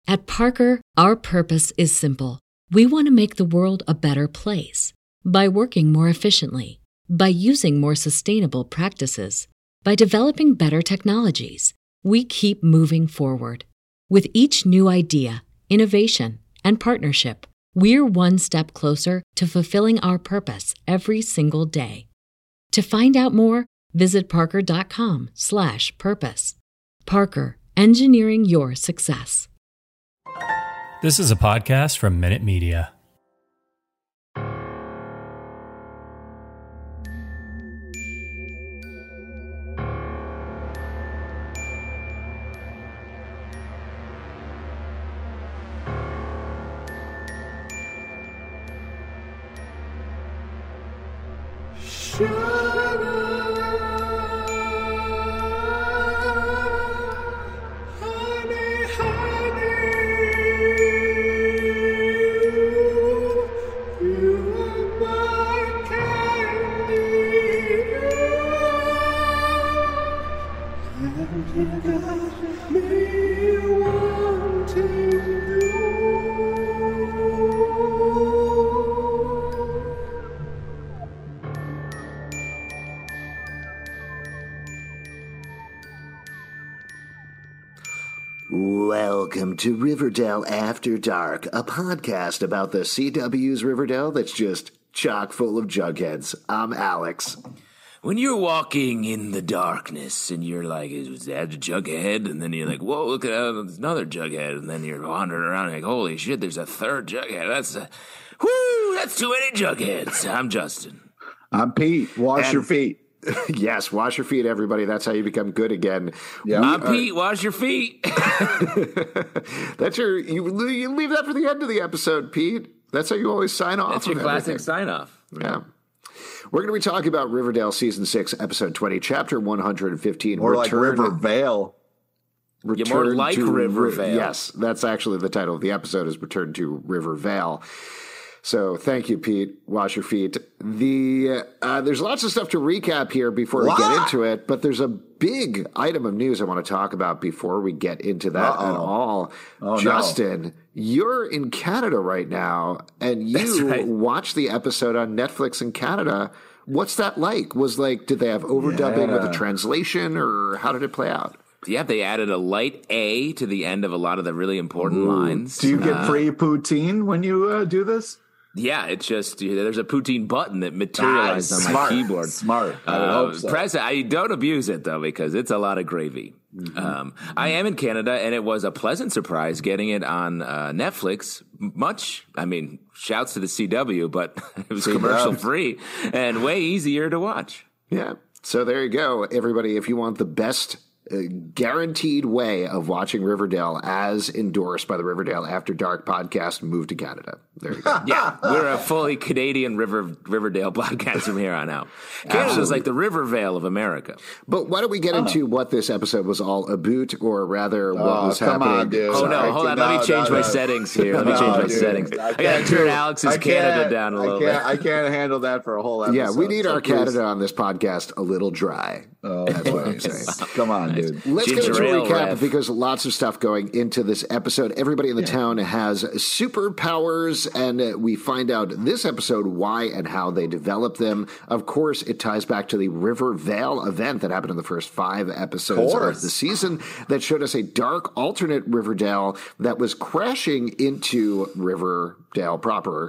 At Parker, our purpose is simple. We want to make the world a better place by working more efficiently, by using more sustainable practices, by developing better technologies. We keep moving forward. With each new idea, innovation, and partnership, we're one step closer to fulfilling our purpose every single day. To find out more, visit parker.com/purpose. Parker, engineering your success. This is a podcast from Minute Media. Welcome to Riverdale After Dark, a podcast about the CW's Riverdale that's just chock full of jugheads. I'm Alex. When you're walking in the darkness and you're like, is that a jughead? And then you're like, whoa, look at there's another jughead. And then you're wandering around like, holy shit, there's a third jughead. That's too many jugheads. I'm Justin. I'm Pete. Wash your feet. Yes, wash your feet, everybody. That's how you become good again. Yep. I'm Pete. Wash your feet. That's you leave that for the end of the episode, Pete. That's how you always sign off. That's your classic sign off. Yeah. We're going to be talking about Riverdale Season 6, Episode 20, Chapter 115. Or like Rivervale. More like Rivervale. Yes, that's actually the title of the episode, is Return to Rivervale. So thank you, Pete. Wash your feet. There's lots of stuff to recap here before we get into it, but there's a big item of news I want to talk about before we get into that at all. Justin, you're in Canada right now, and you watched the episode on Netflix in Canada. What's that like? Did they have overdubbing with the translation, or how did it play out? Yeah, they added a light A to the end of a lot of the really important lines. Do you get free poutine when you do this? Yeah, it's just there's a poutine button that materialized on my keyboard. Smart. I would hope so. Press it. I don't abuse it though, because it's a lot of gravy. Mm-hmm. I am in Canada, and it was a pleasant surprise getting it on Netflix. Shouts to the CW, but it was commercial free and way easier to watch. Yeah. So there you go, everybody. If you want the best guaranteed way of watching Riverdale as endorsed by the Riverdale After Dark podcast, move to Canada. There you go. Yeah, we're a fully Canadian Riverdale podcast from here on out. Canada's like the Rivervale of America. But why don't we get into what this episode was all about, or rather what was happening? On, dude. Oh, no, hold on. Let me change my settings here. Let me change my settings. I got to turn Alex's Canada down a little bit. I can't handle that for a whole episode. Yeah, we need our Canada on this podcast a little dry. That's what I'm saying. Come on, dude. Let's get into a recap, because lots of stuff going into this episode. Everybody in the town has superpowers, and we find out this episode why and how they develop them. Of course, it ties back to the Rivervale event that happened in the first 5 episodes of the season that showed us a dark alternate Riverdale that was crashing into Riverdale proper.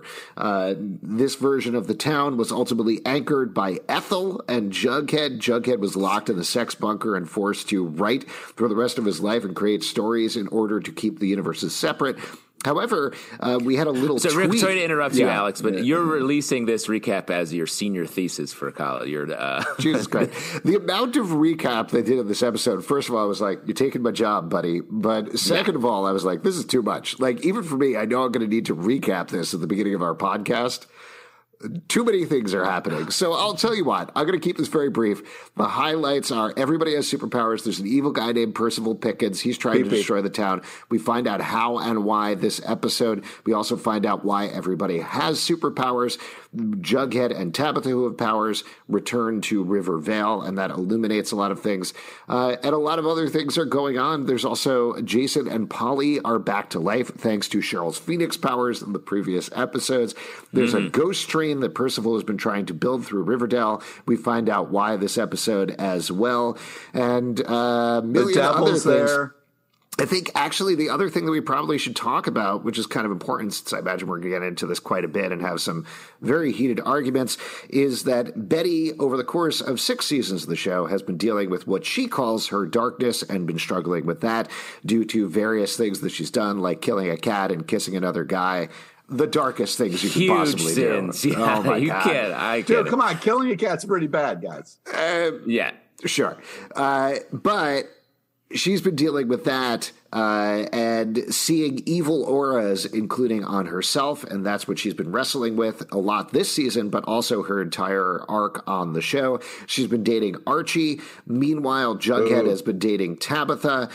This version of the town was ultimately anchored by Ethel and Jughead. Jughead was locked in the sex bunker and forced to write for the rest of his life and create stories in order to keep the universes separate. However, we had a little tweet. Sorry to interrupt you, Alex, but you're releasing this recap as your senior thesis for college. Jesus Christ. The amount of recap they did in this episode, first of all, I was like, you're taking my job, buddy. But second of all, I was like, this is too much. Like, even for me, I know I'm going to need to recap this at the beginning of our podcast. Too many things are happening. So I'll tell you what, I'm going to keep this very brief. The highlights are everybody has superpowers. There's an evil guy named Percival Pickens. He's trying to destroy the town. We find out how and why this episode. We also find out why everybody has superpowers. Jughead and Tabitha, who have powers, return to Rivervale, and that illuminates a lot of things. And a lot of other things are going on. There's also Jason and Polly are back to life thanks to Cheryl's Phoenix powers in the previous episodes. There's a ghost train that Percival has been trying to build through Riverdale. We find out why this episode as well. And a million other things. There. I think actually the other thing that we probably should talk about, which is kind of important since I imagine we're going to get into this quite a bit and have some very heated arguments, is that Betty, over the course of 6 seasons of the show, has been dealing with what she calls her darkness and been struggling with that due to various things that she's done, like killing a cat and kissing another guy. The darkest things you could possibly sins. do. Yeah, oh my you God. can't. Dude, come on. Killing a cat's pretty bad, guys. Yeah. Sure. But she's been dealing with that and seeing evil auras, including on herself, and that's what she's been wrestling with a lot this season, but also her entire arc on the show. She's been dating Archie. Meanwhile, Jughead has been dating Tabitha.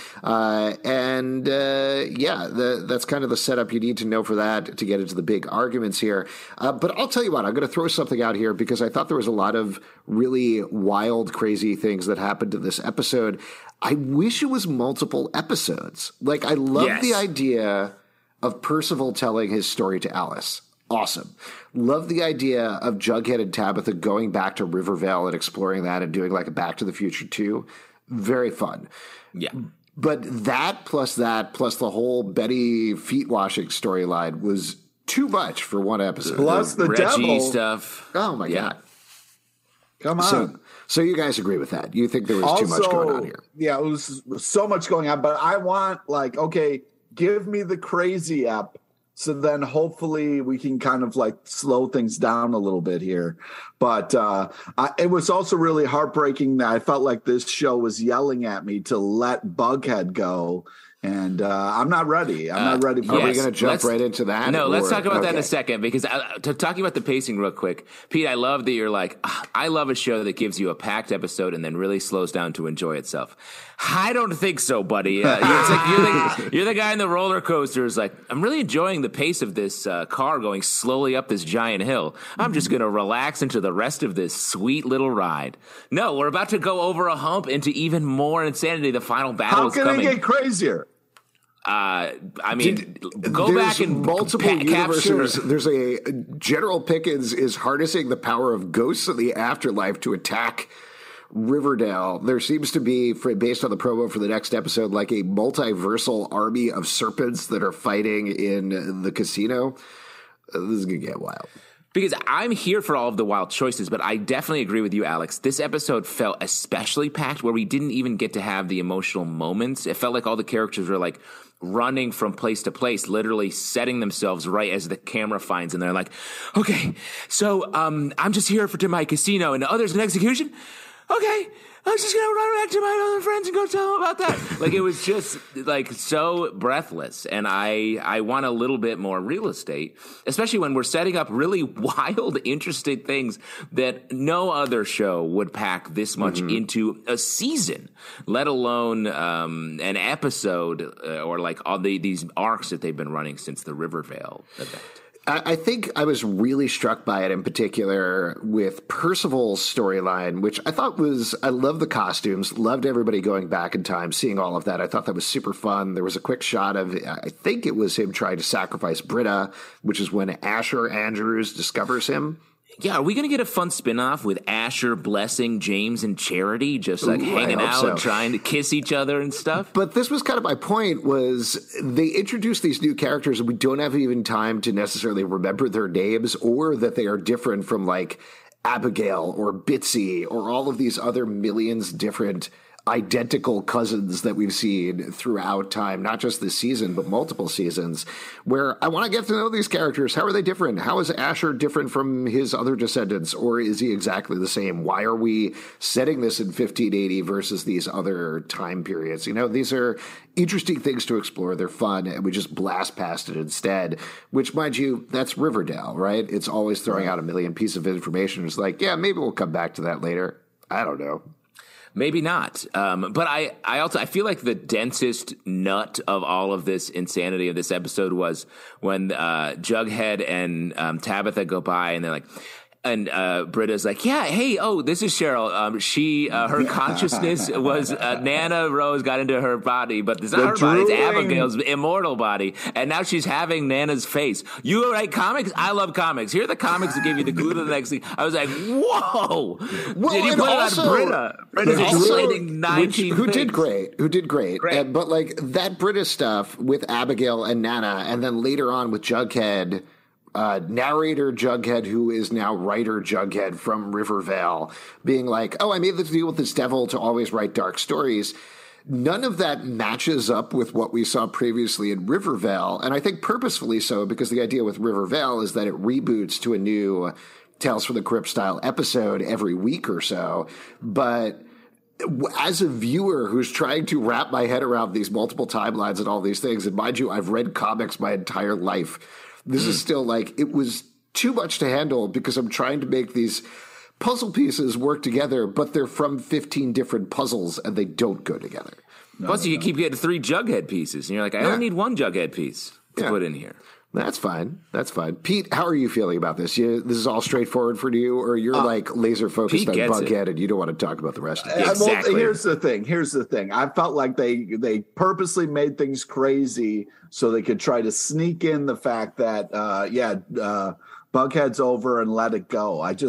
That's kind of the setup you need to know for that to get into the big arguments here. But I'll tell you what, I'm going to throw something out here because I thought there was a lot of really wild, crazy things that happened in this episode. I wish it was multiple episodes. Like, I love the idea of Percival telling his story to Alice. Awesome. Love the idea of Jughead and Tabitha going back to Rivervale and exploring that and doing like a Back to the Future 2. Very fun. Yeah. But that plus the whole Betty feet washing storyline was too much for one episode. Plus the Reggie devil stuff. Oh my God. Come on. So you guys agree with that? You think there was too much going on here? Yeah, it was so much going on. But I want, like, okay, give me the crazy app. So then hopefully we can kind of like slow things down a little bit here. But it was also really heartbreaking that I felt like this show was yelling at me to let Bughead go. And I'm not ready. I'm not ready. Are we going to jump right into that? No, let's talk about that in a second because talking about the pacing real quick, Pete, I love that you're like, I love a show that gives you a packed episode and then really slows down to enjoy itself. I don't think so, buddy. It's like you're the guy in the roller coaster is like, I'm really enjoying the pace of this car going slowly up this giant hill. I'm just going to relax into the rest of this sweet little ride. No, we're about to go over a hump into even more insanity. The final battle is coming. How can it get crazier? I mean, go back and multiple universes. capture. There's a General Pickens is harnessing the power of ghosts of the afterlife to attack Riverdale. There seems to be, based on the promo for the next episode, like a multiversal army of serpents that are fighting in the casino. This is going to get wild. Because I'm here for all of the wild choices, but I definitely agree with you, Alex. This episode felt especially packed where we didn't even get to have the emotional moments. It felt like all the characters were like running from place to place, literally setting themselves right as the camera finds them. They're like, okay, so I'm just here to my casino and there's an execution? Okay, I'm just going to run back to my other friends and go tell them about that. Like, it was just, like, so breathless. And I want a little bit more real estate, especially when we're setting up really wild, interesting things that no other show would pack this much into a season, let alone an episode or, like, all these arcs that they've been running since the Rivervale event. I think I was really struck by it in particular with Percival's storyline, which I thought I loved the costumes, loved everybody going back in time, seeing all of that. I thought that was super fun. There was a quick shot of, I think it was him trying to sacrifice Britta, which is when Asher Andrews discovers him. Yeah, are we going to get a fun spinoff with Asher blessing James and Charity, just like hanging out and trying to kiss each other and stuff? But this was kind of my point, was they introduced these new characters and we don't have even time to necessarily remember their names or that they are different from like Abigail or Bitsy or all of these other millions different identical cousins that we've seen throughout time, not just this season, but multiple seasons, where I want to get to know these characters. How are they different? How is Asher different from his other descendants, or is he exactly the same? Why are we setting this in 1580 versus these other time periods? You know, these are interesting things to explore. They're fun, and we just blast past it instead, which, mind you, that's Riverdale, right? It's always throwing out a million pieces of information. It's like, yeah, maybe we'll come back to that later. I don't know. Maybe not. But I feel like the densest nut of all of this insanity of this episode was when Jughead and Tabitha go by and they're like, and Britta's like, yeah, hey, oh, this is Cheryl. Her consciousness was Nana Rose got into her body, but it's not her body, it's Abigail's immortal body. And now she's having Nana's face. You write comics? I love comics. Here are the comics that give you the clue to the next thing. I was like, whoa. Well, did you put it on Britta? Britta's explaining 19 who things. did great. But like that Britta stuff with Abigail and Nana, and then later on with Jughead, narrator Jughead, who is now writer Jughead from Rivervale, being like, oh, I made the deal with this devil to always write dark stories. None of that matches up with what we saw previously in Rivervale, and I think purposefully so, because the idea with Rivervale is that it reboots to a new Tales from the Crypt style episode every week or so. But as a viewer who's trying to wrap my head around these multiple timelines and all these things, and mind you, I've read comics my entire life, this is still like, it was too much to handle because I'm trying to make these puzzle pieces work together, but they're from 15 different puzzles and they don't go together. Plus, you keep getting 3 Jughead pieces, and you're like, I only need 1 Jughead piece to put in here. That's fine. That's fine. Pete, how are you feeling about this? This is all straightforward for you, or you're like laser focused on Bughead and you don't want to talk about the rest of it? Exactly. Well, here's the thing. I felt like they purposely made things crazy so they could try to sneak in the fact that, Bughead's over and let it go. I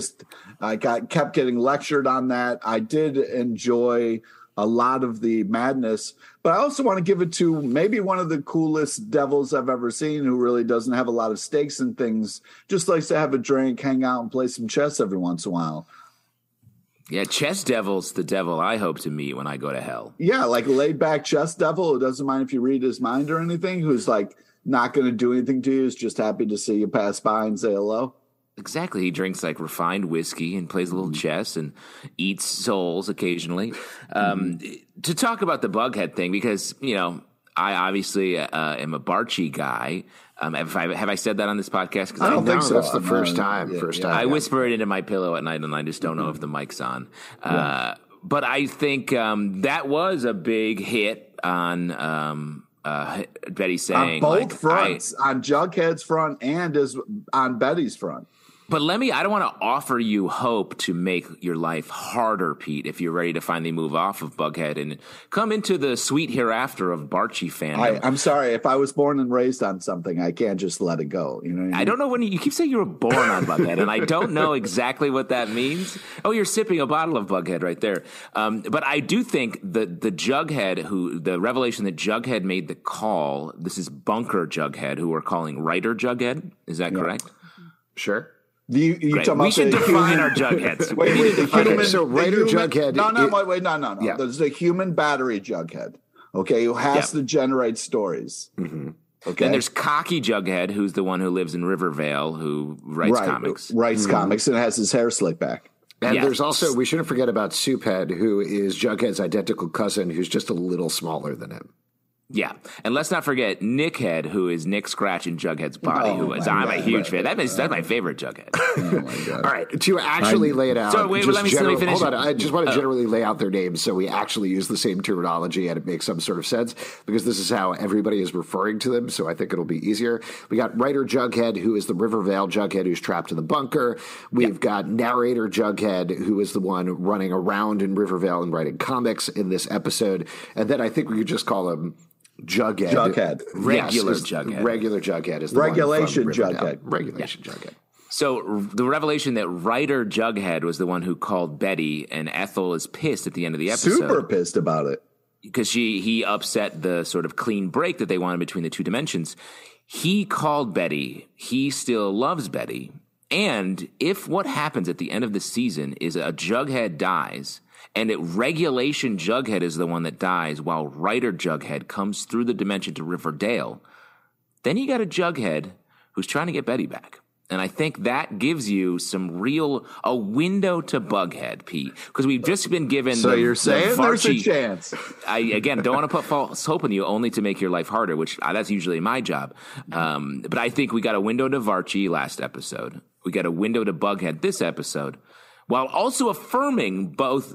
kept getting lectured on that. I did enjoy a lot of the madness, but I also want to give it to maybe one of the coolest devils I've ever seen, who really doesn't have a lot of stakes in things, just likes to have a drink, hang out, and play some chess every once in a while. Yeah, Chess Devil's the devil I hope to meet when I go to hell. Yeah, like a laid-back chess devil who doesn't mind if you read his mind or anything, who's like not going to do anything to you, is just happy to see you pass by and say hello. Exactly. He drinks like refined whiskey and plays a little chess and eats souls occasionally. To talk about the Bughead thing, because, you know, I obviously am a Barchi guy. Have I said that on this podcast? I don't think so. That's the first time. I whisper it into my pillow at night, and I just don't know if the mic's on. But I think that was a big hit on Betty saying on both fronts, on Jughead's front and on Betty's front. But I don't want to offer you hope to make your life harder, Pete, if you're ready to finally move off of Bughead and come into the sweet hereafter of Barchi fandom. I'm sorry, if I was born and raised on something, I can't just let it go. You know what I mean? I don't know when you keep saying you were born on Bughead, and I don't know exactly what that means. Oh, you're sipping a bottle of Bughead right there. But I do think the Jughead, the revelation that Jughead made the call, this is Bunker Jughead, who we're calling Writer Jughead. Is that correct? Sure. You talking about we should define our Jugheads. Wait, so writer Jughead. No. Yeah. There's the human battery Jughead, okay, who has to generate stories. Mm-hmm. Okay. Then there's Cocky Jughead, who's the one who lives in Rivervale, who writes comics. Writes comics and has his hair slicked back. And there's also, we shouldn't forget about Souphead, who is Jughead's identical cousin, who's just a little smaller than him. Yeah, and let's not forget Nickhead, who is Nick Scratch in Jughead's body, I'm a huge fan. That's my favorite Jughead. Oh my God. All right, to actually lay it out. So wait, let me finish. Hold on, I just want to generally lay out their names so we actually use the same terminology and it makes some sort of sense, because this is how everybody is referring to them, so I think it'll be easier. We got writer Jughead, who is the Rivervale Jughead who's trapped in the bunker. We've got narrator Jughead, who is the one running around in Rivervale and writing comics in this episode. And then I think we could just call him Jughead. Regular Jughead. Regular Jughead is the Regulation one from Jughead. Regulation Jughead. So the revelation that writer Jughead was the one who called Betty, and Ethel is pissed at the end of the episode. Super pissed about it. Because he upset the sort of clean break that they wanted between the two dimensions. He called Betty. He still loves Betty. And if what happens at the end of the season is a Jughead dies and Regulation Jughead is the one that dies while Writer Jughead comes through the dimension to Riverdale, then you got a Jughead who's trying to get Betty back. And I think that gives you a window to Bughead, Pete, because we've just been given. So you're saying there's a chance. I, again, don't want to put false hope in you, only to make your life harder, which that's usually my job. But I think we got a window to Varchi last episode. We got a window to Bughead this episode, while also affirming both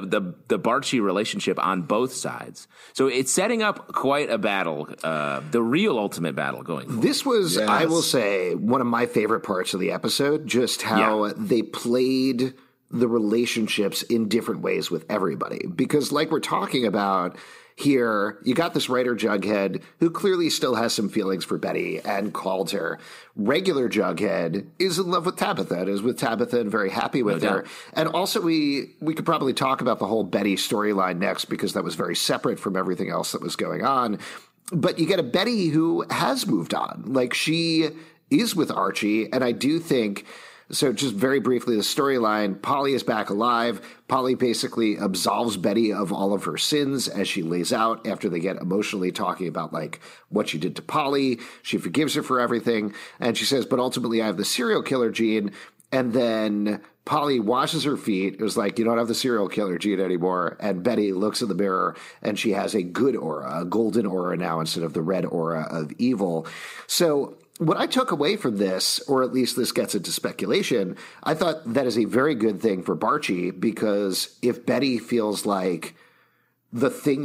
the Barchi relationship on both sides. So it's setting up quite a battle, the real ultimate battle going forward. This was, yes, I will say, one of my favorite parts of the episode, just how they played the relationships in different ways with everybody. Because like we're talking about here, you got this writer Jughead who clearly still has some feelings for Betty and called her. Regular Jughead is in love with Tabitha and is with Tabitha and very happy with her. And also we could probably talk about the whole Betty storyline next because that was very separate from everything else that was going on. But you get a Betty who has moved on. Like, she is with Archie, and I do think... So just very briefly, the storyline, Polly is back alive. Polly basically absolves Betty of all of her sins as she lays out after they get emotionally talking about like what she did to Polly. She forgives her for everything. And she says, but ultimately I have the serial killer gene. And then Polly washes her feet. It was like, you don't have the serial killer gene anymore. And Betty looks in the mirror and she has a good aura, a golden aura now instead of the red aura of evil. So what I took away from this, or at least this gets into speculation, I thought that is a very good thing for Barchi, because if Betty feels like the thing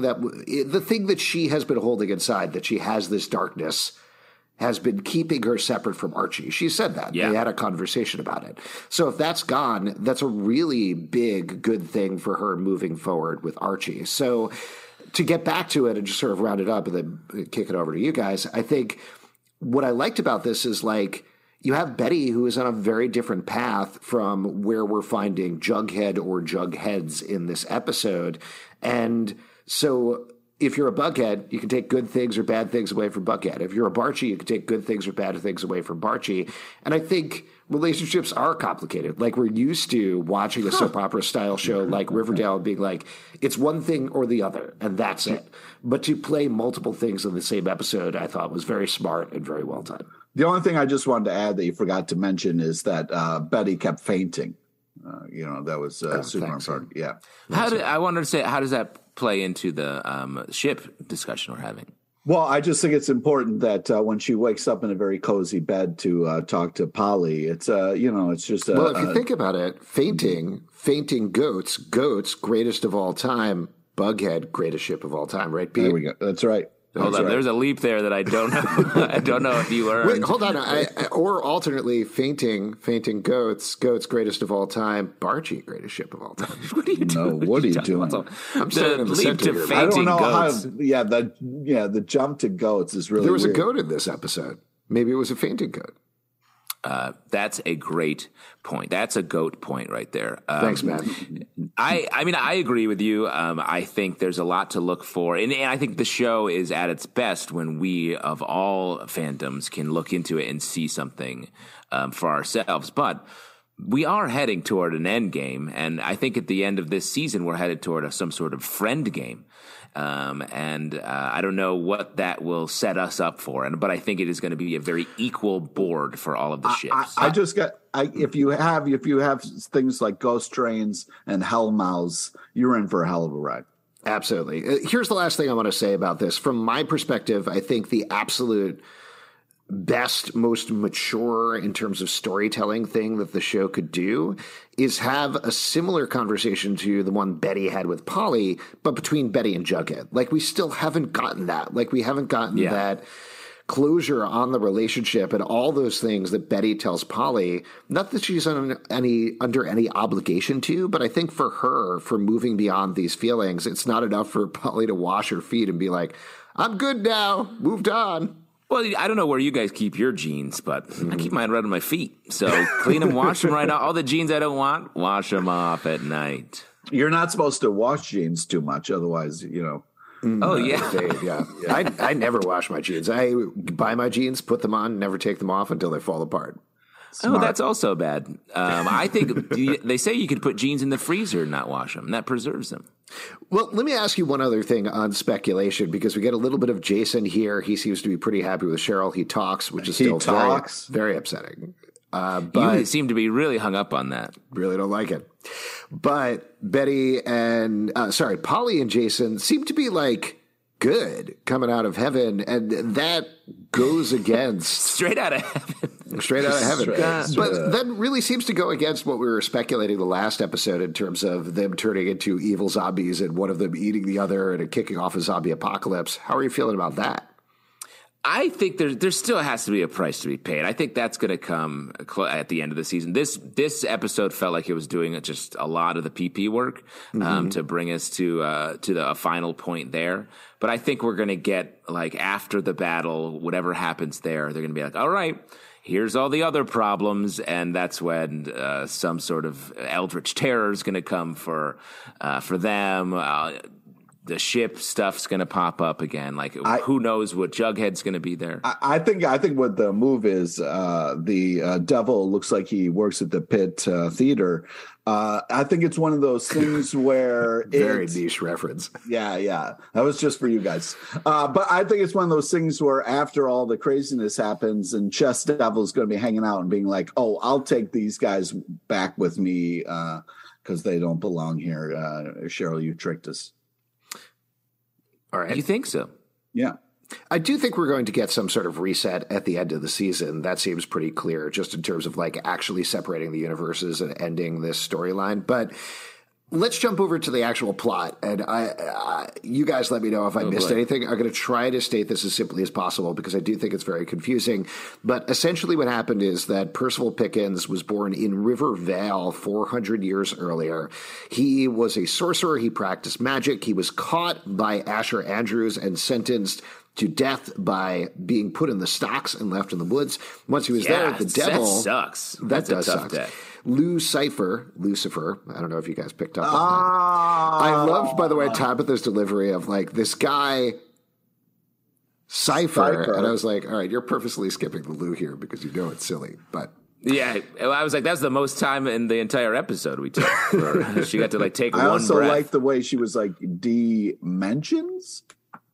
that she has been holding inside, that she has this darkness, has been keeping her separate from Archie. She said that. Yeah. They had a conversation about it. So if that's gone, that's a really big, good thing for her moving forward with Archie. So to get back to it and just sort of round it up and then kick it over to you guys, I think what I liked about this is, like, you have Betty who is on a very different path from where we're finding Jughead or Jugheads in this episode. And so if you're a Bughead, you can take good things or bad things away from Bughead. If you're a Barchi, you can take good things or bad things away from Barchi. And I think relationships are complicated. Like, we're used to watching a soap opera style show like Riverdale and being like, it's one thing or the other, and that's it. But to play multiple things in the same episode, I thought was very smart and very well done. The only thing I just wanted to add that you forgot to mention is that Betty kept fainting. That was super important. Yeah. I wanted to say, how does that play into the ship discussion we're having? Well, I just think it's important that when she wakes up in a very cozy bed to talk to Polly, it's it's just well, if you think about it, fainting goats, greatest of all time, Bughead, greatest ship of all time, right, Pete? There we go. That's right. Hold on, there's a leap there that I don't know. I don't know if you earned. Wait, hold on. Or alternately, fainting goats, greatest of all time, Barchi, greatest ship of all time. What are you doing? No, what are you doing? I'm saying in the leap center to here. fainting I don't know goats. the jump to goats is really There was weird. a goat in this episode. Maybe it was a fainting goat. That's a great point. That's a goat point right there. Thanks, man. I agree with you. I think there's a lot to look for. And I think the show is at its best when we, of all fandoms, can look into it and see something for ourselves. But we are heading toward an end game. And I think at the end of this season, we're headed toward some sort of friend game. I don't know what that will set us up for, but I think it is going to be a very equal board for all of the ships. If you have things like ghost trains and hellmouths, you're in for a hell of a ride. Absolutely. Here's the last thing I want to say about this. From my perspective, I think the absolute best, most mature in terms of storytelling thing that the show could do is have a similar conversation to the one Betty had with Polly, but between Betty and Jughead. Like, we still haven't gotten that. Like, we haven't gotten that closure on the relationship and all those things that Betty tells Polly. Not that she's under any obligation to, but I think for her, for moving beyond these feelings, it's not enough for Polly to wash her feet and be like, I'm good now, moved on. Well, I don't know where you guys keep your jeans, but I keep mine right on my feet. So clean them, wash them right off. All the jeans I don't want, wash them off at night. You're not supposed to wash jeans too much, otherwise, Oh, yeah. Yeah. I never wash my jeans. I buy my jeans, put them on, never take them off until they fall apart. Smart. Oh, that's also bad. I think they say you could put jeans in the freezer and not wash them. And that preserves them. Well, let me ask you one other thing on speculation, because we get a little bit of Jason here. He seems to be pretty happy with Cheryl. He talks, which is still very upsetting. But you seem to be really hung up on that. Really don't like it. But Betty and Polly and Jason seem to be like good coming out of heaven, and that goes against straight out of heaven. Straight out of heaven. But that really seems to go against what we were speculating the last episode in terms of them turning into evil zombies and one of them eating the other and kicking off a zombie apocalypse. How are you feeling about that? I think there still has to be a price to be paid. I think that's going to come at the end of the season. This episode felt like it was doing just a lot of the PP work to bring us to a final point there. But I think we're going to get, like, after the battle, whatever happens there, they're going to be like, all right, here's all the other problems, and that's when some sort of eldritch terror is going to come for them. The ship stuff's going to pop up again. Like, who knows what Jughead's going to be there? I think what the move is, the devil looks like he works at the Pit Theater. I think it's one of those things where very niche reference. Yeah, that was just for you guys. But I think it's one of those things where after all the craziness happens, and Chess Devil's going to be hanging out and being like, "Oh, I'll take these guys back with me because they don't belong here." Cheryl, you tricked us. All right. You think so? Yeah. I do think we're going to get some sort of reset at the end of the season. That seems pretty clear, just in terms of like actually separating the universes and ending this storyline. But let's jump over to the actual plot. And you guys let me know if I missed anything. I'm going to try to state this as simply as possible because I do think it's very confusing. But essentially what happened is that Percival Pickens was born in River Vale 400 years earlier. He was a sorcerer. He practiced magic. He was caught by Asher Andrews and sentenced to death by being put in the stocks and left in the woods. Once he was there, the devil... That sucks. That does suck. Lucifer, I don't know if you guys picked up on that. I loved, by the way, Tabitha's delivery of like this guy, Cypher. And I was like, all right, you're purposely skipping the Lou here because you know it's silly, but... Yeah, I was like, that's the most time in the entire episode we took. She got to like take one breath. I also liked the way she was like, dimensions?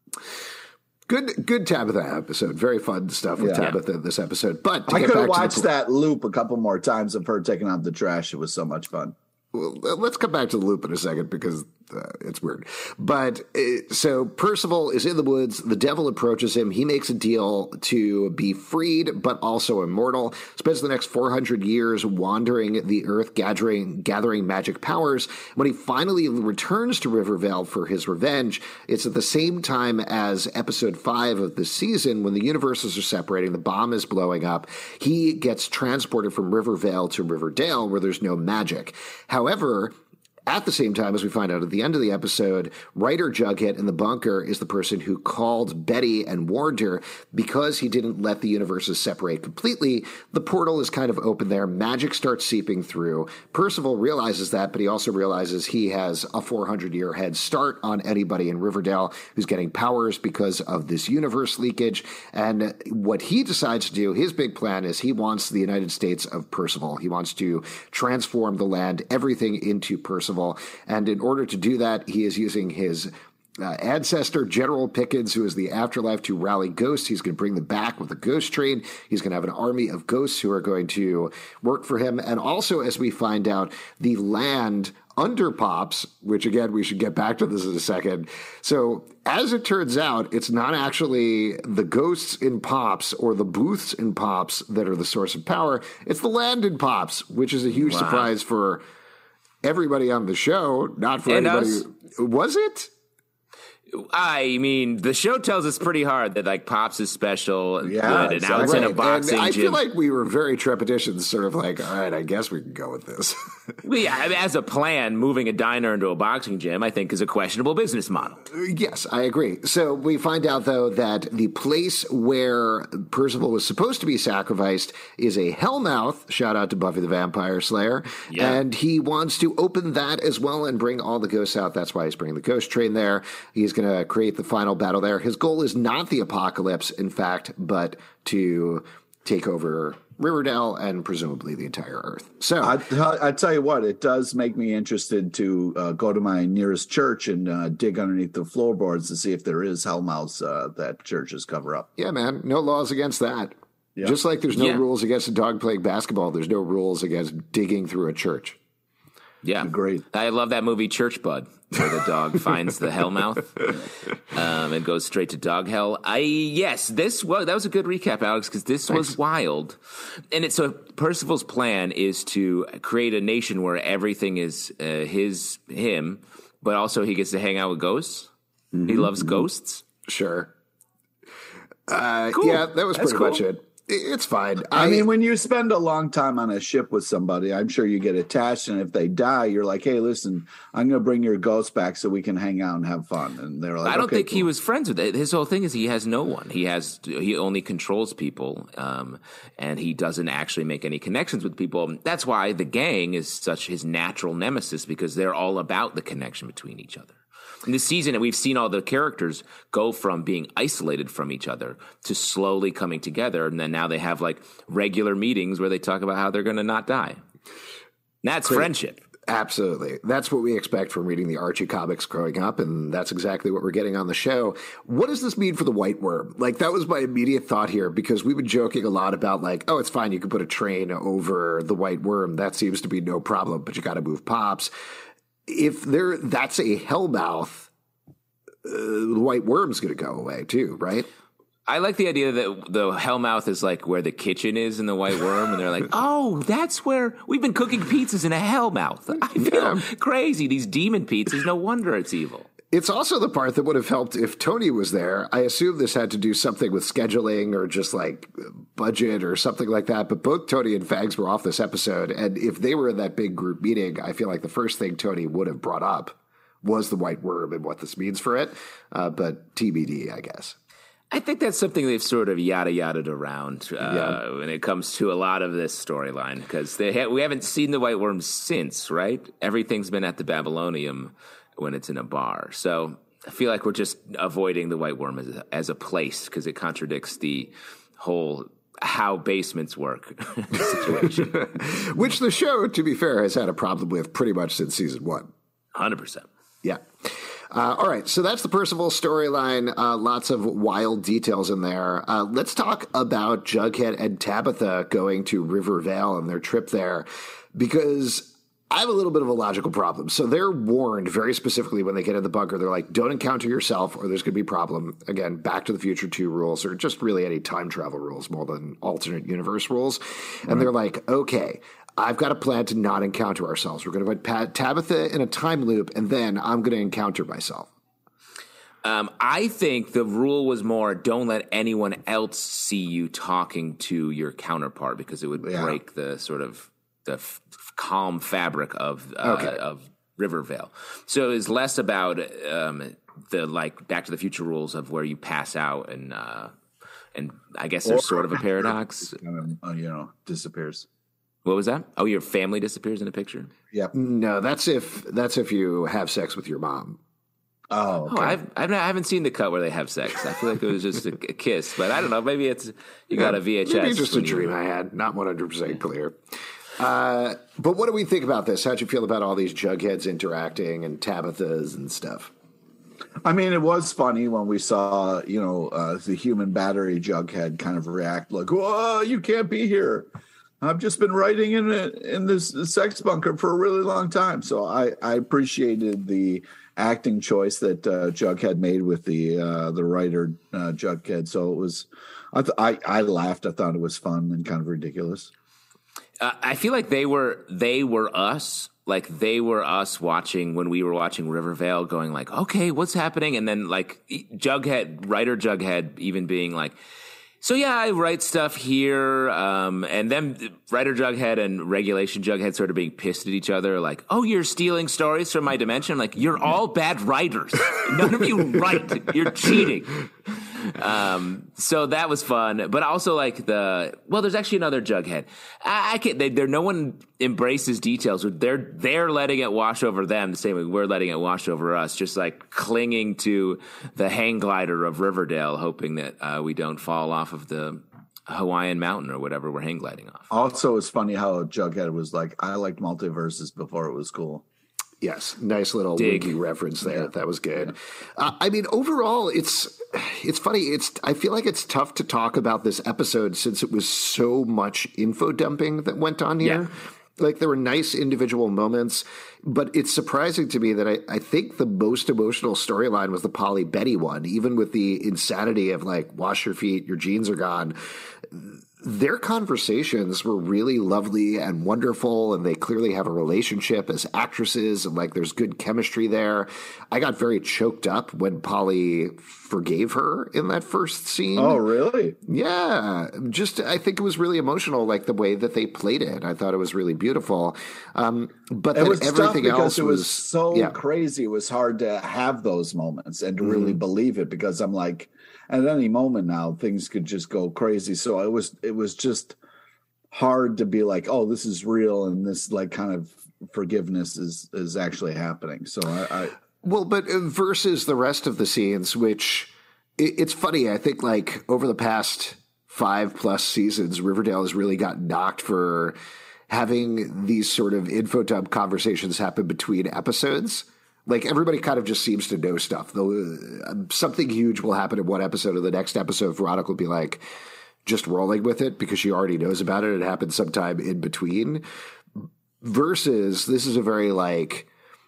Good Tabitha episode. Very fun stuff with Tabitha this episode. But I could have watched that loop a couple more times of her taking out the trash. It was so much fun. Well, let's come back to the loop in a second because it's weird. But so Percival is in the woods. The devil approaches him. He makes a deal to be freed, but also immortal. Spends the next 400 years wandering the earth, gathering magic powers. When he finally returns to River Vale for his revenge, it's at the same time as episode 5 of the season when the universes are separating. The bomb is blowing up. He gets transported from River Vale to Riverdale where there's no magic. However, at the same time, as we find out at the end of the episode, writer Jughead in the bunker is the person who called Betty and warned her. Because he didn't let the universes separate completely, the portal is kind of open there. Magic starts seeping through. Percival realizes that, but he also realizes he has a 400-year head start on anybody in Riverdale who's getting powers because of this universe leakage. And what he decides to do, his big plan is he wants the United States of Percival. He wants to transform the land, everything into Percival. And in order to do that, he is using his ancestor, General Pickens, who is the afterlife, to rally ghosts. He's going to bring them back with the ghost train. He's going to have an army of ghosts who are going to work for him. And also, as we find out, the land under Pops, which again, we should get back to this in a second. So as it turns out, it's not actually the ghosts in Pops or the booths in Pops that are the source of power. It's the land in Pops, which is a huge surprise for everybody on the show, not for anybody. Was it? I mean, the show tells us pretty hard that like Pops is special and good, and now it's in a boxing gym. I feel like we were very trepidatious, sort of like, all right, I guess we can go with this. Well, yeah, I mean, as a plan, moving a diner into a boxing gym, I think, is a questionable business model. Yes, I agree. So we find out, though, that the place where Percival was supposed to be sacrificed is a Hellmouth, shout out to Buffy the Vampire Slayer, and he wants to open that as well and bring all the ghosts out. That's why he's bringing the ghost train there. He's going to create the final battle there. His goal is not the apocalypse, in fact, but to take over Riverdale and presumably the entire Earth. So I tell you what, it does make me interested to go to my nearest church and dig underneath the floorboards to see if there is hellmouths that churches cover up. Yeah, man, no laws against that. Yeah. Just like there's no rules against a dog playing basketball, there's no rules against digging through a church. Yeah, great. I love that movie Church Bud, where the dog finds the hellmouth and goes straight to dog hell. That was a good recap, Alex, because this was wild. And so Percival's plan is to create a nation where everything is him, but also he gets to hang out with ghosts. Mm-hmm. He loves ghosts. Sure. Cool. Yeah, that was pretty much it. It's fine. I mean, when you spend a long time on a ship with somebody, I'm sure you get attached. And if they die, you're like, hey, listen, I'm going to bring your ghost back so we can hang out and have fun. And they're like, I don't think he was friends with it. His whole thing is he has no one. He only controls people, and he doesn't actually make any connections with people. That's why the gang is such his natural nemesis, because they're all about the connection between each other. In this season, we've seen all the characters go from being isolated from each other to slowly coming together. And then now they have like regular meetings where they talk about how they're going to not die. That's friendship. Absolutely. That's what we expect from reading the Archie comics growing up, and that's exactly what we're getting on the show. What does this mean for the White Worm? Like, that was my immediate thought here, because we've been joking a lot about, like, oh, it's fine, you can put a train over the White Worm. That seems to be no problem, but you got to move Pops. If that's a hellmouth, the White Worm's going to go away too, right? I like the idea that the hellmouth is like where the kitchen is in the White Worm, and they're like, oh, that's where we've been cooking pizzas in a hellmouth. I feel crazy. These demon pizzas, no wonder it's evil. It's also the part that would have helped if Tony was there. I assume this had to do something with scheduling or just like budget or something like that. But both Tony and Fags were off this episode. And if they were in that big group meeting, I feel like the first thing Tony would have brought up was the White Worm and what this means for it. But TBD, I guess. I think that's something they've sort of yada-yada'd around when it comes to a lot of this storyline, because we haven't seen the White Worm since, right? Everything's been at the Babylonium when it's in a bar. So I feel like we're just avoiding the White Worm as a place, because it contradicts the whole how basements work situation. Which the show, to be fair, has had a problem with pretty much since season 1. 100%. Yeah. All right, so that's the Percival storyline. Lots of wild details in there. Let's talk about Jughead and Tabitha going to Rivervale and their trip there, because I have a little bit of a logical problem. So they're warned very specifically when they get in the bunker. They're like, don't encounter yourself or there's going to be a problem. Again, Back to the Future 2 rules, or just really any time travel rules more than alternate universe rules. And they're like, okay, I've got a plan to not encounter ourselves. We're going to put Tabitha in a time loop, and then I'm going to encounter myself. I think the rule was more, don't let anyone else see you talking to your counterpart, because it would break the sort of calm fabric of Rivervale. So it's less about the like Back to the Future rules of where you pass out, and I guess there's sort of a paradox. Disappears. What was that? Oh, your family disappears in a picture? Yep. No, that's if you have sex with your mom. Oh, okay. I haven't seen the cut where they have sex. I feel like it was just a kiss, but I don't know. Maybe you got a VHS. Maybe just a dream I had. Not 100% clear. But what do we think about this? How'd you feel about all these Jugheads interacting and Tabithas and stuff? I mean, it was funny when we saw, the human battery Jughead kind of react like, "Whoa, you can't be here. I've just been writing in this sex bunker for a really long time." So I appreciated the acting choice that Jughead made with the writer Jughead. So it was, I laughed. I thought it was fun and kind of ridiculous. I feel like they were us. Like they were us watching when we were watching Rivervale, going like, okay, what's happening? And then like writer Jughead even being like, so yeah, I write stuff here. And then writer Jughead and regulation Jughead sort of being pissed at each other. Like, oh, you're stealing stories from my dimension. I'm like, you're all bad writers. None of you write. You're cheating. So that was fun, but also like there's actually another Jughead. I can't, no one embraces details. They're letting it wash over them the same way we're letting it wash over us, just like clinging to the hang glider of Riverdale, hoping that we don't fall off of the Hawaiian mountain or whatever we're hang gliding off. Also, it's funny how Jughead was like, I liked multiverses before it was cool. Yes, nice little Dig. wiggy reference there. Yeah. That was good. I mean, overall, it's funny. I feel like it's tough to talk about this episode since it was so much info dumping that went on here. Yeah. Like there were nice individual moments, but it's surprising to me that I think the most emotional storyline was the Polly Betty one, even with the insanity of like, wash your feet, your jeans are gone. Their conversations were really lovely and wonderful, and they clearly have a relationship as actresses, and like there's good chemistry there. I got very choked up when Polly forgave her in that first scene. Oh, really? Yeah, I think it was really emotional, like the way that they played it. I thought it was really beautiful. But It was everything tough else because it was so yeah. crazy. It was hard to have those moments and to really believe it, because I'm like, at any moment now, things could just go crazy. So it was just hard to be like, oh, this is real, and this like kind of forgiveness is actually happening. So Well, but versus the rest of the scenes, which it's funny. I think like over the past 5+ seasons, Riverdale has really gotten knocked for having these sort of info dump conversations happen between episodes. Like everybody kind of just seems to know stuff. Something huge will happen in one episode, and the next episode, Veronica will be like just rolling with it because she already knows about it. It happened sometime in between. Versus this is a very like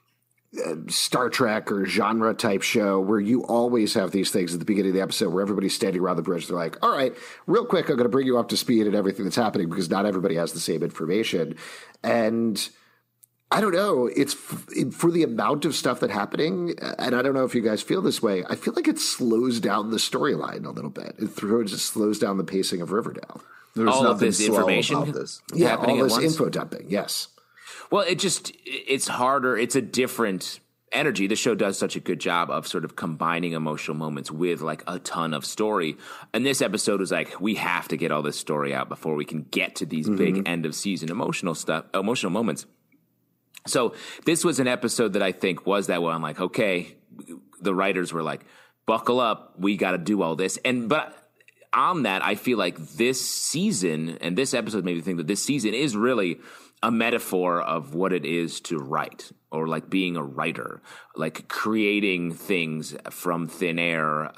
Star Trek or genre type show where you always have these things at the beginning of the episode where everybody's standing around the bridge. They're like, all right, real quick, I'm going to bring you up to speed and everything that's happening because not everybody has the same information. And I don't know, it's for the amount of stuff that's happening. And I don't know if you guys feel this way. I feel like it slows down the storyline a little bit. It just slows down the pacing of Riverdale. there's All of nothing this slow information about this. Yeah, happening all at this once? info dumping. Yes. Well, it's harder. It's a different energy. The show does such a good job of sort of combining emotional moments with like a ton of story. And this episode was like, we have to get all this story out before we can get to these big end of season emotional moments. So this was an episode that I think was that one. Like, okay, the writers were like, buckle up. We got to do all this. But on that, I feel like this season and this episode made me think that this season is really a metaphor of what it is to write, or like being a writer, like creating things from thin air,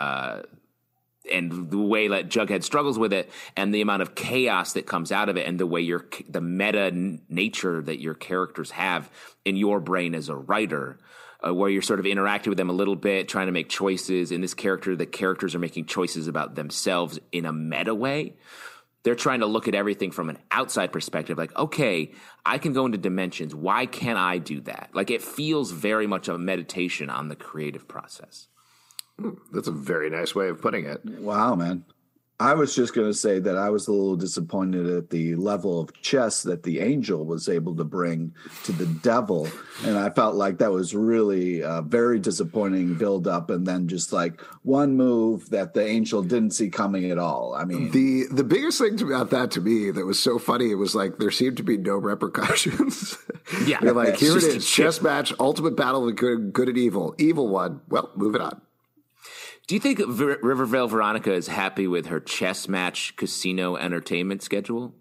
and the way that Jughead struggles with it, and the amount of chaos that comes out of it, and the way the meta nature that your characters have in your brain as a writer, where you're sort of interacting with them a little bit, trying to make choices. In this character, the characters are making choices about themselves in a meta way. They're trying to look at everything from an outside perspective, like, okay, I can go into dimensions. Why can't I do that? Like, it feels very much a meditation on the creative process. That's a very nice way of putting it. Wow, man. I was just going to say that I was a little disappointed at the level of chess that the angel was able to bring to the devil. And I felt like that was really a very disappointing build up. And then just like one move that the angel didn't see coming at all. I mean, The biggest thing about that to me that was so funny, it was like there seemed to be no repercussions. Yeah. They're like, here it Just is, chess match, ultimate battle of good and evil. Evil won. Well, move it on. Do you think Rivervale Veronica is happy with her chess match casino entertainment schedule?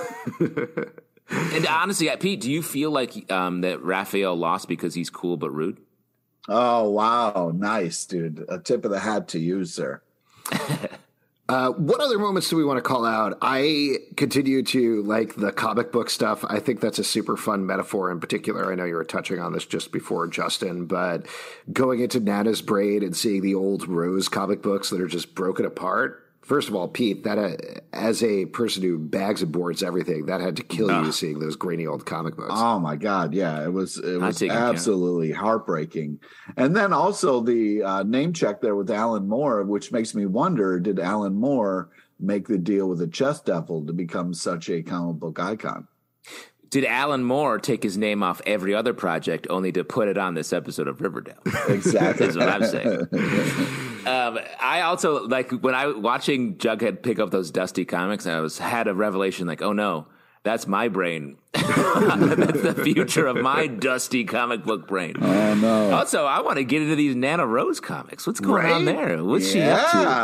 And honestly, Pete, do you feel like that Raphael lost because he's cool but rude? oh, wow. Nice, dude. A tip of the hat to you, sir. What other moments do we want to call out? I continue to like the comic book stuff. I think that's a super fun metaphor in particular. I know you were touching on this just before, Justin, but going into Nana's brain and seeing the old Rose comic books that are just broken apart. First of all, Pete, that as a person who bags and boards everything, that had to kill you seeing those grainy old comic books. Oh my God. Yeah, it was take it, absolutely heartbreaking. And then also the name check there with Alan Moore, which makes me wonder, did Alan Moore make the deal with the Chess Devil to become such a comic book icon? Did Alan Moore take his name off every other project only to put it on this episode of Riverdale? Exactly. That's what I'm saying. I also, like, when I watching Jughead pick up those dusty comics, I had a revelation like, oh no, that's my brain. That's the future of my dusty comic book brain. Oh no. Also, I want to get into these Nana Rose comics. What's going on there? What's she up to?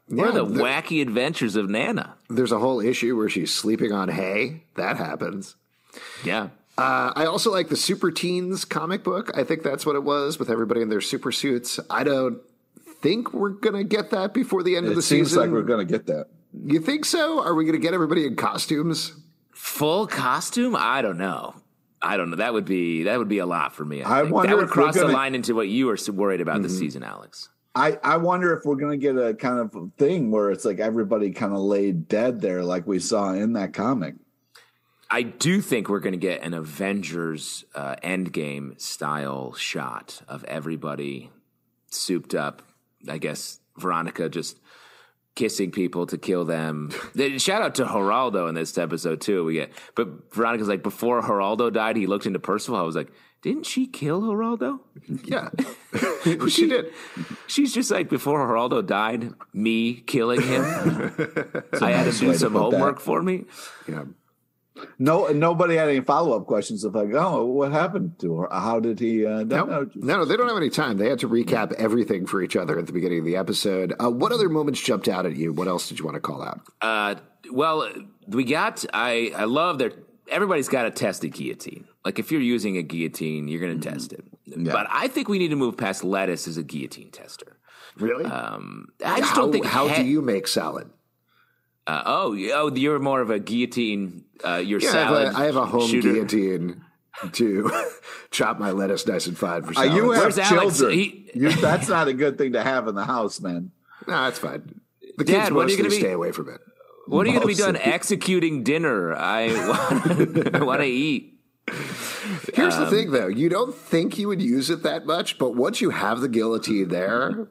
What are the wacky adventures of Nana? There's a whole issue where she's sleeping on hay. That happens. Yeah. I also like the Super Teens comic book. I think that's what it was, with everybody in their super suits. I don't think we're going to get that before the end of the season. It seems like we're going to get that. You think so? Are we going to get everybody in costumes? Full costume? I don't know. That would be a lot for me. I wonder that would if cross the line into what you were worried about this season, Alex. I wonder if we're going to get a kind of thing where it's like everybody kind of laid dead there, like we saw in that comic. I do think we're going to get an Avengers Endgame style shot of everybody souped up. I guess Veronica just kissing people to kill them. Shout out to Geraldo in this episode too. But Veronica's like, before Geraldo died, he looked into Percival. I was like, didn't she kill Geraldo? Yeah, she did. She's just like, before Geraldo died, me killing him. I had to do some homework for me. Yeah. No, nobody had any follow-up questions of like, oh, what happened to her? How did he? No, they don't have any time. They had to recap everything for each other at the beginning of the episode. What other moments jumped out at you? What else did you want to call out? Well, I love everybody's got to test a guillotine. Like if you're using a guillotine, you're going to test it. Yeah. But I think we need to move past lettuce as a guillotine tester. Really? I just don't think. How do you make salad? You're more of a guillotine. Your salad. I have a home shooter. Guillotine to chop my lettuce nice and fine for salad. You have Where's children. That's not a good thing to have in the house, man. No, that's fine. The Dad, kids mostly stay away from it. What are you going to be doing executing dinner? I want to eat. Here's the thing, though. You don't think you would use it that much, but once you have the guillotine there,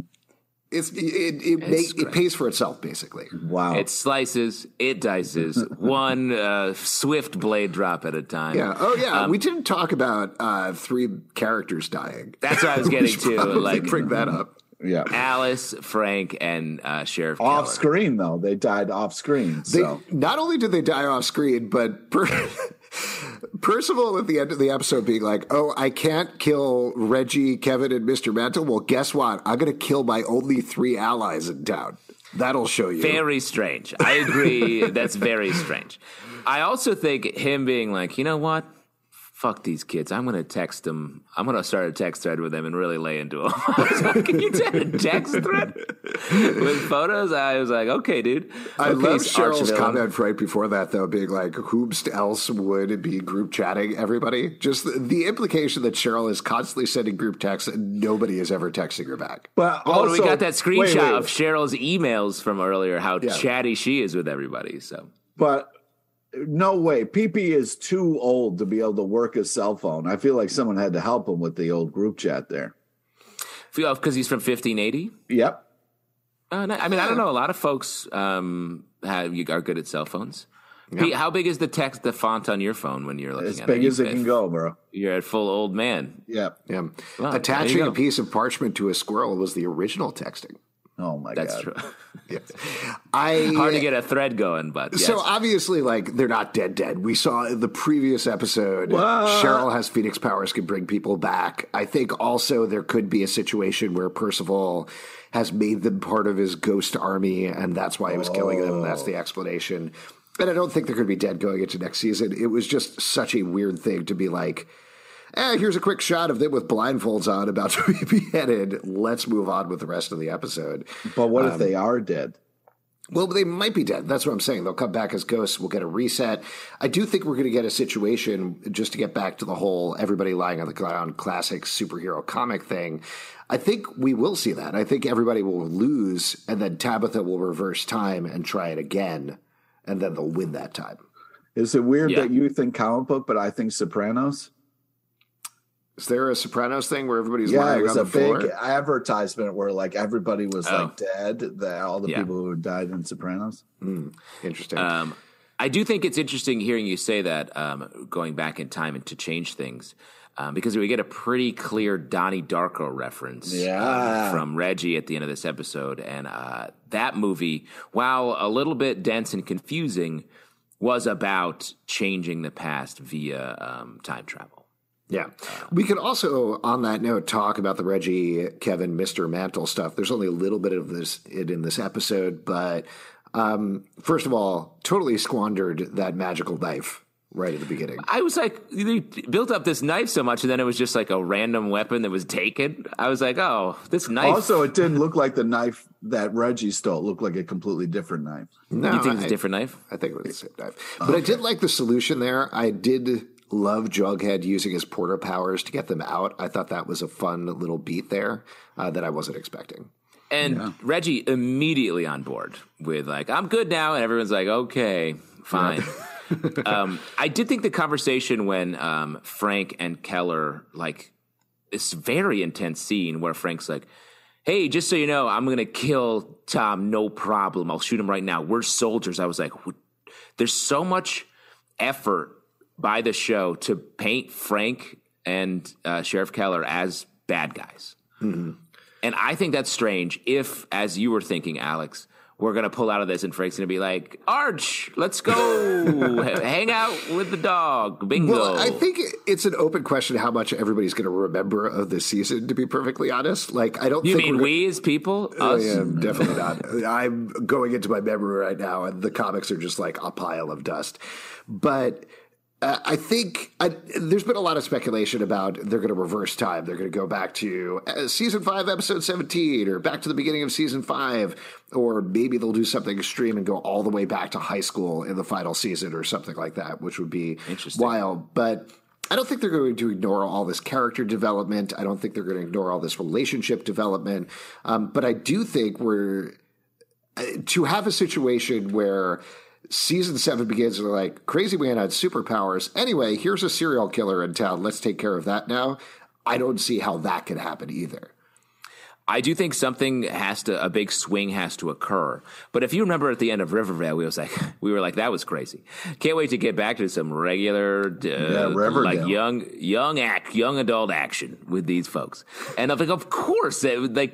it pays for itself, basically. Wow. It slices, it dices, one swift blade drop at a time. Yeah. Oh, yeah. We didn't talk about 3 characters dying. That's what I was getting to. Like, bring that up. Yeah. Alice, Frank, and Sheriff off Keller. Screen, though. They died off screen. So. Not only did they die off screen, but Percival at the end of the episode being like, oh, I can't kill Reggie, Kevin, and Mr. Mantle. Well, guess what? I'm going to kill my only 3 allies in town. That'll show you. Very strange. I agree. That's very strange. I also think him being like, you know what? Fuck these kids. I'm going to text them. I'm going to start a text thread with them and really lay into them. Can you send a text thread with photos? I was like, okay, dude. I love Cheryl's comment right before that, though, being like, who else would be group chatting everybody? Just the implication that Cheryl is constantly sending group texts and nobody is ever texting her back. But also, we got that screenshot of Cheryl's emails from earlier, how chatty she is with everybody. So, but no way. PP is too old to be able to work a cell phone. I feel like someone had to help him with the old group chat there. Because he's from 1580? Yep. I mean, I don't know. A lot of folks are good at cell phones. Yep. Pete, how big is the font on your phone when you're looking at it? As big as it can go, bro. You're at full old man. Yep. Yeah. Well, attaching a piece of parchment to a squirrel was the original texting. Oh my God. That's true. Yes. Hard to get a thread going, but yes. So obviously, like, they're not dead. We saw in the previous episode, Cheryl has Phoenix powers, can bring people back. I think also there could be a situation where Percival has made them part of his ghost army, and that's why he was killing them, and that's the explanation. And I don't think they're going to be dead going into next season. It was just such a weird thing to be like, here's a quick shot of them with blindfolds on about to be beheaded. Let's move on with the rest of the episode. But what if they are dead? Well, they might be dead. That's what I'm saying. They'll come back as ghosts. We'll get a reset. I do think we're going to get a situation, just to get back to the whole everybody lying on the ground classic superhero comic thing. I think we will see that. I think everybody will lose, and then Tabitha will reverse time and try it again, and then they'll win that time. Is it weird that you think comic book, but I think Sopranos? Is there a Sopranos thing where everybody's lying on the floor? Yeah, it was a big advertisement where like everybody was like dead. All the people who died in Sopranos. Interesting. I do think it's interesting hearing you say that, going back in time and to change things, because we get a pretty clear Donnie Darko reference from Reggie at the end of this episode. And that movie, while a little bit dense and confusing, was about changing the past via time travel. Yeah. We could also, on that note, talk about the Reggie, Kevin, Mr. Mantle stuff. There's only a little bit of this in this episode, but first of all, totally squandered that magical knife right at the beginning. I was like, they built up this knife so much, and then it was just like a random weapon that was taken. I was like, oh, this knife. Also, it didn't look like the knife that Reggie stole. It looked like a completely different knife. No, you think it's a different knife? I think it was the same knife. But I did like the solution there. I did love Jughead using his porter powers to get them out. I thought that was a fun little beat there that I wasn't expecting. And Reggie immediately on board with like, I'm good now. And everyone's like, okay, fine. I did think the conversation when Frank and Keller, like this very intense scene where Frank's like, hey, just so you know, I'm going to kill Tom. No problem. I'll shoot him right now. We're soldiers. I was like, there's so much effort by the show to paint Frank and Sheriff Keller as bad guys. Mm-hmm. And I think that's strange if, as you were thinking, Alex, we're going to pull out of this and Frank's going to be like, Arch, let's go hang out with the dog. Bingo. Well, I think it's an open question how much everybody's going to remember of this season, to be perfectly honest. Like, I don't You think mean we as people? Us? Yeah, definitely not. I'm going into my memory right now, and the comics are just like a pile of dust. But I think there's been a lot of speculation about they're going to reverse time. They're going to go back to season 5, episode 17, or back to the beginning of season 5, or maybe they'll do something extreme and go all the way back to high school in the final season or something like that, which would be wild. But I don't think they're going to ignore all this character development. I don't think they're going to ignore all this relationship development. But I do think we're to have a situation where season 7 begins and they're like, crazy man had superpowers. Anyway, here's a serial killer in town. Let's take care of that now. I don't see how that could happen either. I do think a big swing has to occur. But if you remember at the end of Riverdale, we were like, that was crazy. Can't wait to get back to some regular, like young adult action with these folks. And I'm like, of course,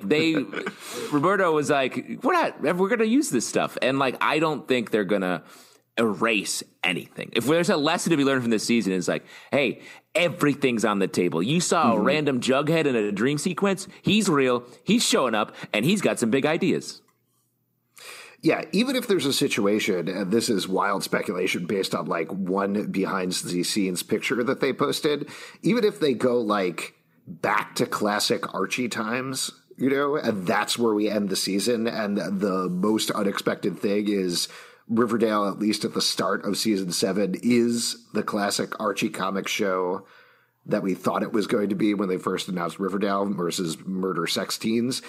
Roberto was like, we're going to use this stuff. And like, I don't think they're going to erase anything. If there's a lesson to be learned from this season, it's like, hey, everything's on the table. You saw a random Jughead in a dream sequence. He's real. He's showing up, and he's got some big ideas. Yeah, even if there's a situation, and this is wild speculation based on like one behind the scenes picture that they posted, even if they go like back to classic Archie times, you know, and that's where we end the season, and the most unexpected thing is Riverdale, at least at the start of season 7, is the classic Archie comic show that we thought it was going to be when they first announced Riverdale versus Murder Sex Teens.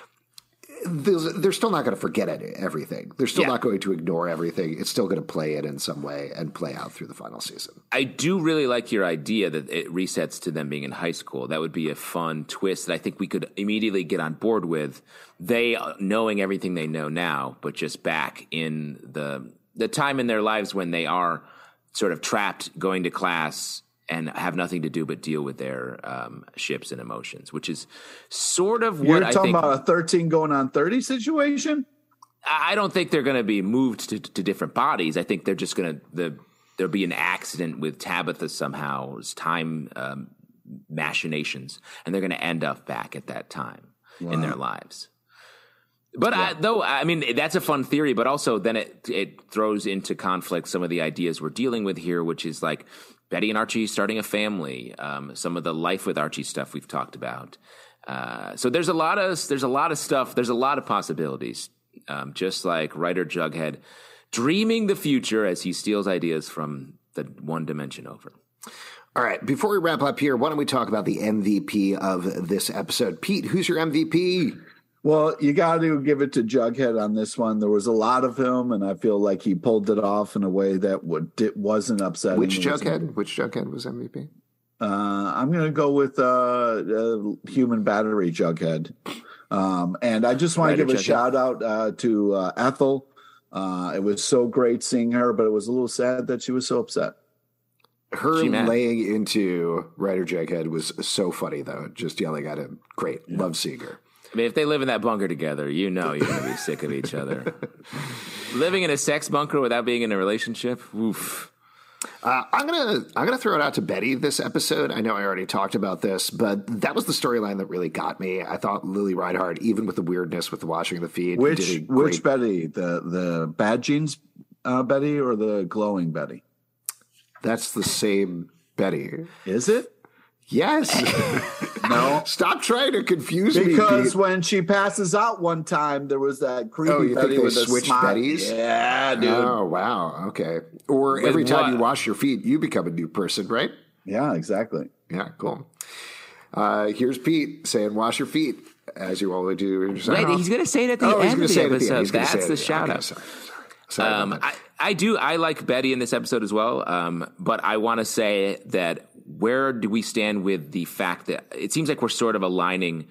They're still not going to forget everything. They're still not going to ignore everything. It's still going to play it in some way and play out through the final season. I do really like your idea that it resets to them being in high school. That would be a fun twist that I think we could immediately get on board with. They knowing everything they know now, but just back in the time in their lives when they are sort of trapped going to class and have nothing to do but deal with their ships and emotions, which is sort of what I think. You're talking about a 13 going on 30 situation? I don't think they're going to be moved to different bodies. I think they're just going to there'll be an accident with Tabitha somehow, time machinations, and they're going to end up back at that time in their lives. But I mean, that's a fun theory, but also then it throws into conflict some of the ideas we're dealing with here, which is like Betty and Archie starting a family, some of the life with Archie stuff we've talked about. So there's a lot of stuff. There's a lot of possibilities, just like writer Jughead dreaming the future as he steals ideas from the one dimension over. All right, before we wrap up here, why don't we talk about the MVP of this episode? Pete, who's your MVP? Well, you got to give it to Jughead on this one. There was a lot of him, and I feel like he pulled it off in a way that wasn't upsetting. Which Jughead? Which Jughead was MVP? I'm going to go with Human Battery Jughead. And I just want to give a shout out to Ethel. It was so great seeing her, but it was a little sad that she was so upset. Her laying into writer Jughead was so funny, though. Just yelling at him. Great. Yeah. Love seeing her. I mean, if they live in that bunker together, you know you're going to be sick of each other. Living in a sex bunker without being in a relationship, oof. I'm gonna throw it out to Betty this episode. I know I already talked about this, but that was the storyline that really got me. I thought Lily Reinhart, even with the weirdness with the washing of the feet, which Betty, the bad jeans Betty or the glowing Betty? That's the same Betty. Is it? Yes. No. Stop trying to confuse me. Because when she passes out one time, there was that creepy Betty with a switched smile. Betties? Yeah, dude. Oh, wow. Okay. Or every time you wash your feet, you become a new person, right? Yeah, exactly. Yeah, cool. Here's Pete saying, wash your feet, as you always do. Wait, he's going to say it at the end of the episode. That's the shout-out. Sorry I like Betty in this episode as well, but I want to say that where do we stand with the fact that it seems like we're sort of aligning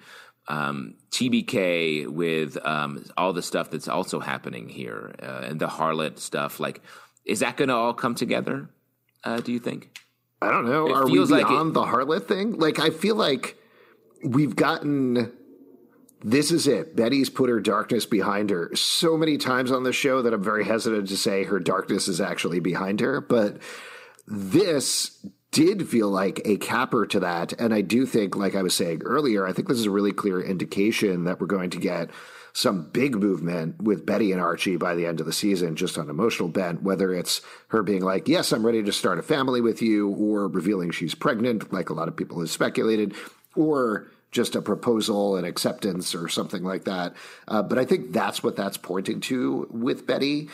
TBK with all the stuff that's also happening here and the harlot stuff? Like, is that going to all come together, do you think? I don't know. Are we beyond the harlot thing? Like, I feel like we've gotten... This is it. Betty's put her darkness behind her so many times on the show that I'm very hesitant to say her darkness is actually behind her. But this did feel like a capper to that. And I do think, like I was saying earlier, I think this is a really clear indication that we're going to get some big movement with Betty and Archie by the end of the season, just on emotional bent, whether it's her being like, yes, I'm ready to start a family with you, or revealing she's pregnant, like a lot of people have speculated, or just a proposal and acceptance or something like that. But I think that's what that's pointing to with Betty.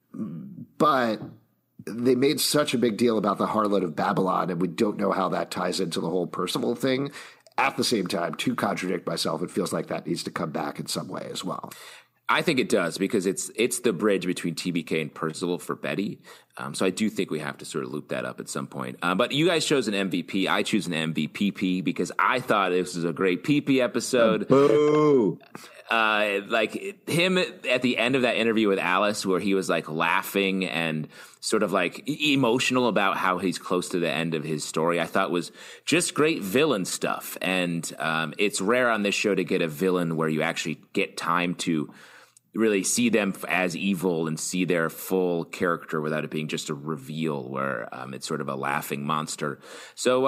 But they made such a big deal about the harlot of Babylon, and we don't know how that ties into the whole Percival thing. At the same time, to contradict myself, it feels like that needs to come back in some way as well. I think it does, because it's the bridge between TBK and Percival for Betty. So I do think we have to sort of loop that up at some point. But you guys chose an MVP. I choose an MVP because I thought this was a great PP episode. Boo. Like him at the end of that interview with Alice, where he was like laughing and sort of like emotional about how he's close to the end of his story, I thought was just great villain stuff. And it's rare on this show to get a villain where you actually get time to really see them as evil and see their full character without it being just a reveal where it's sort of a laughing monster. So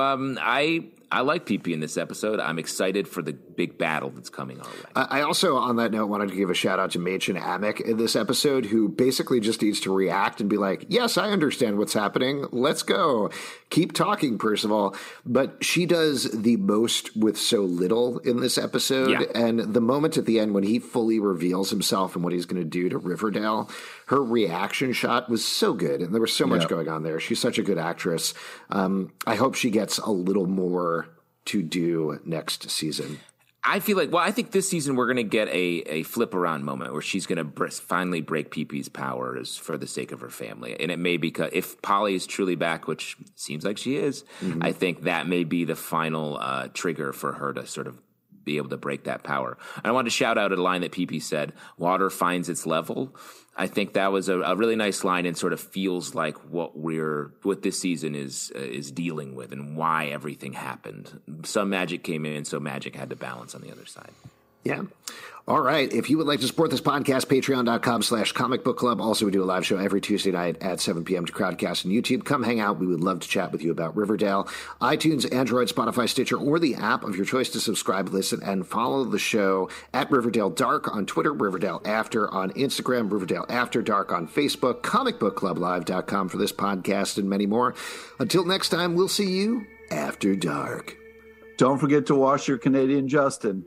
I like PP in this episode. I'm excited for the big battle that's coming our way. I also, on that note, wanted to give a shout out to Machen Amick in this episode, who basically just needs to react and be like, yes, I understand what's happening. Let's go. Keep talking, Percival. But she does the most with so little in this episode. Yeah. And the moment at the end when he fully reveals himself and what he's going to do to Riverdale, her reaction shot was so good. And there was so much going on there. She's such a good actress. I hope she gets a little more to do next season. I feel like, I think this season we're going to get a flip around moment where she's going to finally break PP's powers for the sake of her family. And it may be, if Polly is truly back, which seems like she is, I think that may be the final trigger for her to sort of be able to break that power. And I want to shout out a line that PP said, water finds its level. I think that was a really nice line and sort of feels like what this season is dealing with and why everything happened. Some magic came in, so magic had to balance on the other side. Yeah. All right. If you would like to support this podcast, patreon.com/Comic Book Club. Also, we do a live show every Tuesday night at 7 p.m. to Crowdcast on YouTube. Come hang out. We would love to chat with you about Riverdale. iTunes, Android, Spotify, Stitcher, or the app of your choice to subscribe, listen, and follow the show at Riverdale Dark on Twitter, Riverdale After on Instagram, Riverdale After Dark on Facebook, comicbookclublive.com for this podcast, and many more. Until next time, we'll see you after dark. Don't forget to wash your Canadian Justin.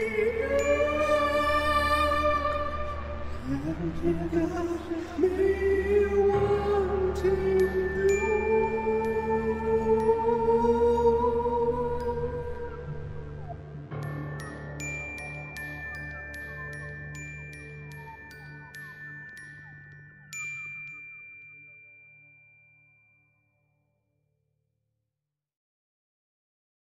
You got me.